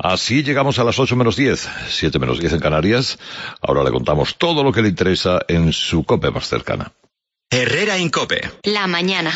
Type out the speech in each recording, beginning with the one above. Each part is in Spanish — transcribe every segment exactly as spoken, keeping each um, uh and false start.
Así llegamos a las ocho menos diez, siete menos diez en Canarias. Ahora le contamos todo lo que le interesa en su COPE más cercana. Herrera Incope. La mañana.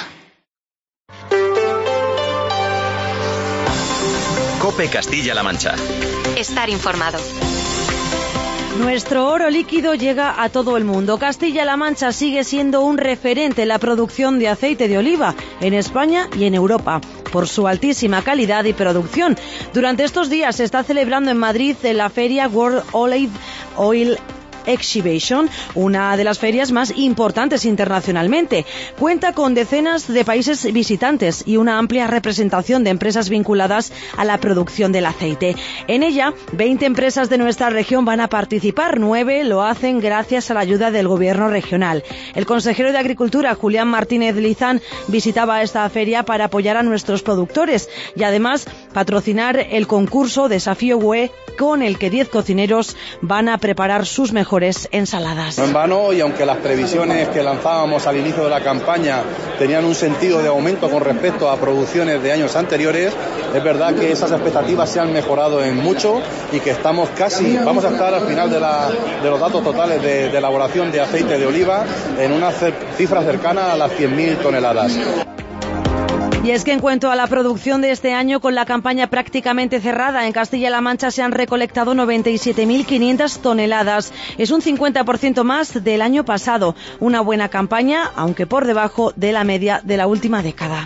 COPE Castilla-La Mancha. Estar informado. Nuestro oro líquido llega a todo el mundo. Castilla-La Mancha sigue siendo un referente en la producción de aceite de oliva en España y en Europa, por su altísima calidad y producción. Durante estos días se está celebrando en Madrid la feria World Olive Oil Exhibition, una de las ferias más importantes internacionalmente. Cuenta con decenas de países visitantes y una amplia representación de empresas vinculadas a la producción del aceite. En ella, veinte empresas de nuestra región van a participar, nueve lo hacen gracias a la ayuda del gobierno regional. El consejero de Agricultura, Julián Martínez Lizán, visitaba esta feria para apoyar a nuestros productores y además patrocinar el concurso Desafío U E, con el que diez cocineros van a preparar sus mejores ensaladas. No en vano, y aunque las previsiones que lanzábamos al inicio de la campaña tenían un sentido de aumento con respecto a producciones de años anteriores, es verdad que esas expectativas se han mejorado en mucho y que estamos casi, vamos a estar al final de, la, de los datos totales de, de elaboración de aceite de oliva en una cifra cercana a las cien mil toneladas. Y es que en cuanto a la producción de este año, con la campaña prácticamente cerrada, en Castilla-La Mancha se han recolectado noventa y siete mil quinientas toneladas. Es un cincuenta por ciento más del año pasado. Una buena campaña, aunque por debajo de la media de la última década.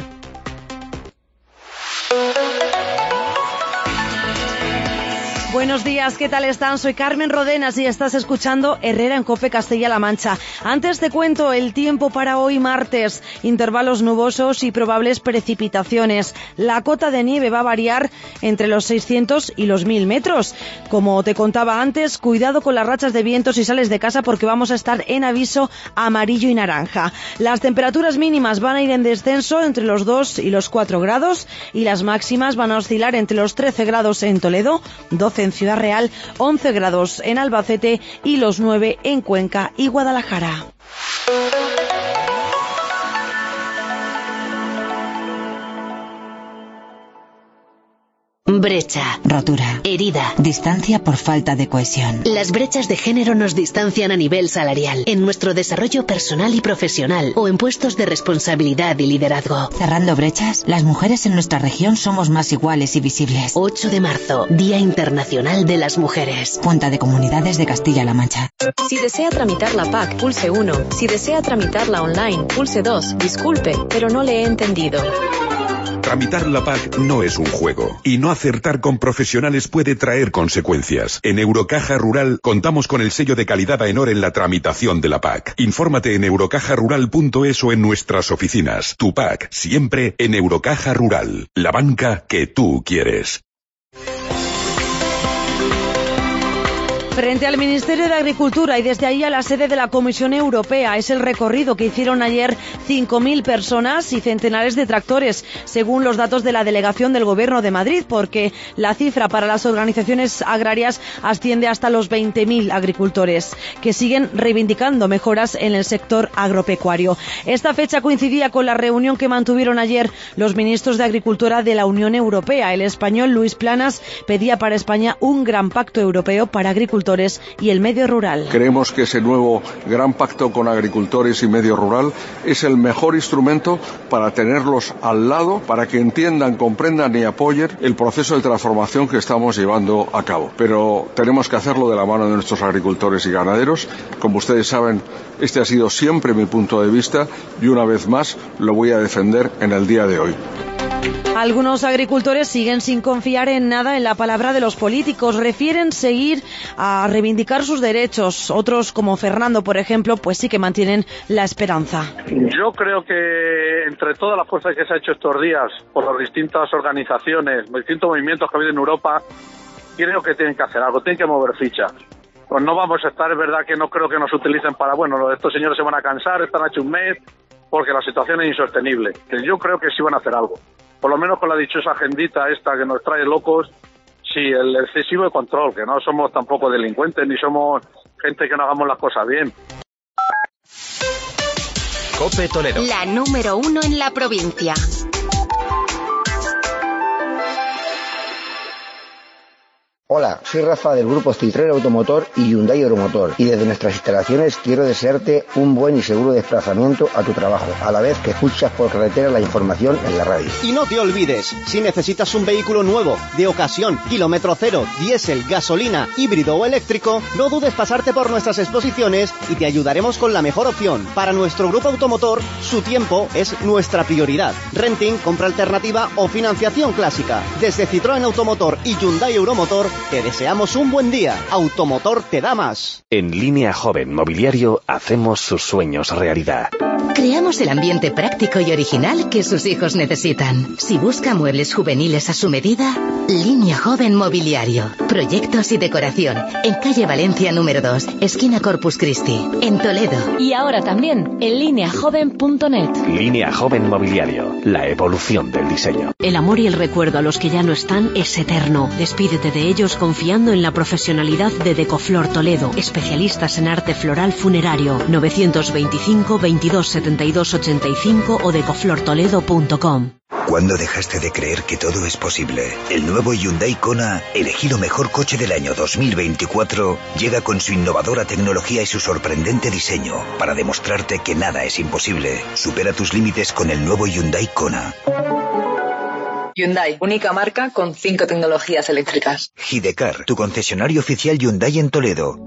Buenos días, ¿qué tal están? Soy Carmen Rodenas y estás escuchando Herrera en COPE Castilla-La Mancha. Antes te cuento el tiempo para hoy martes. Intervalos nubosos y probables precipitaciones. La cota de nieve va a variar entre los seiscientos y los mil metros. Como te contaba antes, cuidado con las rachas de viento si sales de casa, porque vamos a estar en aviso amarillo y naranja. Las temperaturas mínimas van a ir en descenso entre los dos y los cuatro grados y las máximas van a oscilar entre los trece grados en Toledo, doce en Ciudad Real, once grados en Albacete y los nueve en Cuenca y Guadalajara. Brecha, rotura, herida, distancia por falta de cohesión. Las brechas de género nos distancian a nivel salarial, en nuestro desarrollo personal y profesional o en puestos de responsabilidad y liderazgo. Cerrando brechas, las mujeres en nuestra región somos más iguales y visibles. ocho de marzo, Día Internacional de las Mujeres. Junta de Comunidades de Castilla-La Mancha. Si desea tramitar la P A C, pulse uno. Si desea tramitarla online, pulse dos. Disculpe, pero no le he entendido. Tramitar la P A C no es un juego y no acertar con profesionales puede traer consecuencias. En Eurocaja Rural contamos con el sello de calidad AENOR en la tramitación de la P A C. Infórmate en eurocaja rural punto es o en nuestras oficinas. Tu P A C, siempre en Eurocaja Rural. La banca que tú quieres. Frente al Ministerio de Agricultura y desde ahí a la sede de la Comisión Europea es el recorrido que hicieron ayer cinco mil personas y centenares de tractores, según los datos de la delegación del Gobierno de Madrid, porque la cifra para las organizaciones agrarias asciende hasta los veinte mil agricultores, que siguen reivindicando mejoras en el sector agropecuario. Esta fecha coincidía con la reunión que mantuvieron ayer los ministros de Agricultura de la Unión Europea. El español Luis Planas pedía para España un gran pacto europeo para agricultores y el medio rural. Creemos que ese nuevo gran pacto con agricultores y medio rural es el mejor instrumento para tenerlos al lado, para que entiendan, comprendan y apoyen el proceso de transformación que estamos llevando a cabo. Pero tenemos que hacerlo de la mano de nuestros agricultores y ganaderos. Como ustedes saben, este ha sido siempre mi punto de vista y una vez más lo voy a defender en el día de hoy. Algunos agricultores siguen sin confiar en nada en la palabra de los políticos. Refieren seguir a reivindicar sus derechos. Otros, como Fernando, por ejemplo, pues sí que mantienen la esperanza. Yo creo que entre todas las fuerzas que se ha hecho estos días por las distintas organizaciones, los distintos movimientos que ha habido en Europa, creo que tienen que hacer algo, tienen que mover fichas. Pues no vamos a estar, es verdad que no creo que nos utilicen para, bueno, estos señores se van a cansar, están hecho un mes, porque la situación es insostenible. Que yo creo que sí van a hacer algo. Por lo menos con la dichosa agendita esta que nos trae locos, sí, el excesivo control, que no somos tampoco delincuentes, ni somos gente que no hagamos las cosas bien. COPE Toledo. La número uno en la provincia. Hola, soy Rafa del grupo Citroën Automotor y Hyundai Euromotor y desde nuestras instalaciones quiero desearte un buen y seguro desplazamiento a tu trabajo, a la vez que escuchas por carretera la información en la radio. Y no te olvides, si necesitas un vehículo nuevo, de ocasión, kilómetro cero, diésel, gasolina, híbrido o eléctrico, no dudes pasarte por nuestras exposiciones y te ayudaremos con la mejor opción. Para nuestro grupo automotor, su tiempo es nuestra prioridad. Renting, compra alternativa o financiación clásica. Desde Citroën Automotor y Hyundai Euromotor, te deseamos un buen día. Automotor te da más. En Línea Joven Mobiliario hacemos sus sueños realidad. Creamos el ambiente práctico y original que sus hijos necesitan. Si busca muebles juveniles a su medida, Línea Joven Mobiliario. Proyectos y decoración. En calle Valencia número dos, esquina Corpus Christi, en Toledo. Y ahora también en línea joven punto net. Línea Joven Mobiliario. La evolución del diseño. El amor y el recuerdo a los que ya no están es eterno. Despídete de ellos confiando en la profesionalidad de Decoflor Toledo, especialistas en arte floral funerario. novecientos veinticinco, veintidós, setenta y dos, ochenta y cinco o decoflor toledo punto com. ¿Cuándo dejaste de creer que todo es posible? El nuevo Hyundai Kona, elegido mejor coche del año dos mil veinticuatro, llega con su innovadora tecnología y su sorprendente diseño para demostrarte que nada es imposible. Supera tus límites con el nuevo Hyundai Kona. Hyundai, única marca con cinco tecnologías eléctricas. Hidecar, tu concesionario oficial Hyundai en Toledo.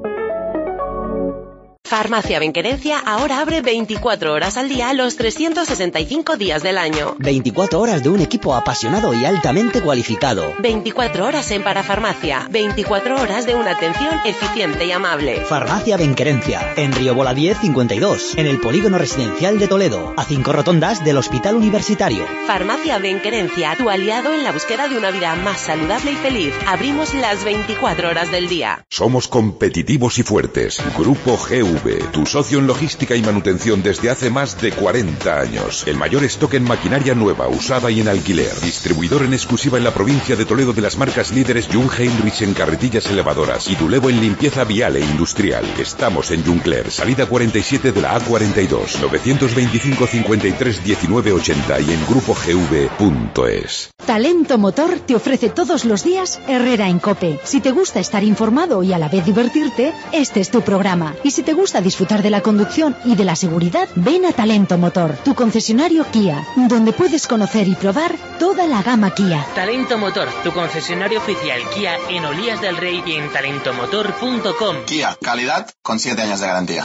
Farmacia Benquerencia ahora abre veinticuatro horas al día los trescientos sesenta y cinco días del año. veinticuatro horas de un equipo apasionado y altamente cualificado. veinticuatro horas en parafarmacia. veinticuatro horas de una atención eficiente y amable. Farmacia Benquerencia, en Río Bola diez cincuenta y dos, en el Polígono Residencial de Toledo, a cinco rotondas del Hospital Universitario. Farmacia Benquerencia, tu aliado en la búsqueda de una vida más saludable y feliz. Abrimos las veinticuatro horas del día. Somos competitivos y fuertes. Grupo G U, tu socio en logística y manutención desde hace más de cuarenta años. El mayor stock en maquinaria nueva, usada y en alquiler. Distribuidor en exclusiva en la provincia de Toledo de las marcas líderes Jung Heinrich en carretillas elevadoras y Dulevo en limpieza vial e industrial. Estamos en Juncler, salida cuarenta y siete de la A cuarenta y dos, novecientos veinticinco, cincuenta y tres, diecinueve, ochenta y en grupo g v punto es. Talento Motor te ofrece todos los días Herrera en COPE. Si te gusta estar informado y a la vez divertirte, este es tu programa. Y si te gusta disfrutar de la conducción y de la seguridad, ven a Talento Motor, tu concesionario Kia, donde puedes conocer y probar toda la gama Kia. Talento Motor, tu concesionario oficial Kia en Olías del Rey y en talento motor punto com. Kia, calidad con siete años de garantía.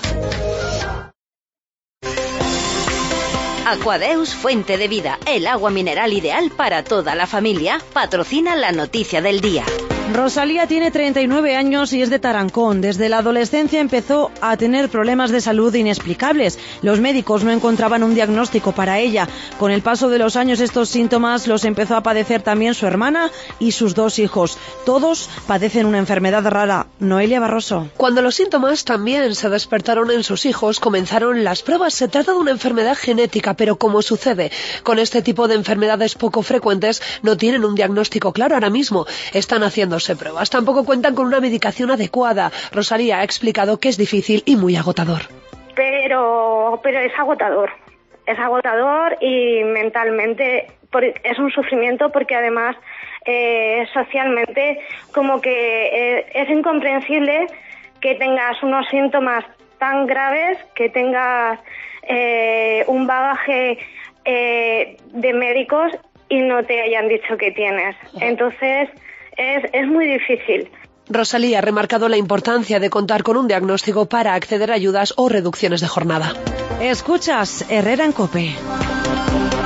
Aquadeus Fuente de Vida, el agua mineral ideal para toda la familia, patrocina la noticia del día. Rosalía tiene treinta y nueve años y es de Tarancón. Desde la adolescencia empezó a tener problemas de salud inexplicables. Los médicos no encontraban un diagnóstico para ella. Con el paso de los años estos síntomas los empezó a padecer también su hermana y sus dos hijos. Todos padecen una enfermedad rara. Noelia Barroso. Cuando los síntomas también se despertaron en sus hijos, comenzaron las pruebas. Se trata de una enfermedad genética, pero como sucede con este tipo de enfermedades poco frecuentes, no tienen un diagnóstico claro ahora mismo. Están haciendo pruebas. Tampoco cuentan con una medicación adecuada. Rosalía ha explicado que es difícil y muy agotador. Pero, pero es agotador. Es agotador y mentalmente es un sufrimiento porque además eh, socialmente como que eh, es incomprensible que tengas unos síntomas tan graves, que tengas eh, un bagaje eh, de médicos y no te hayan dicho que tienes. Entonces Es, es muy difícil. Rosalía ha remarcado la importancia de contar con un diagnóstico para acceder a ayudas o reducciones de jornada. Escuchas Herrera en COPE.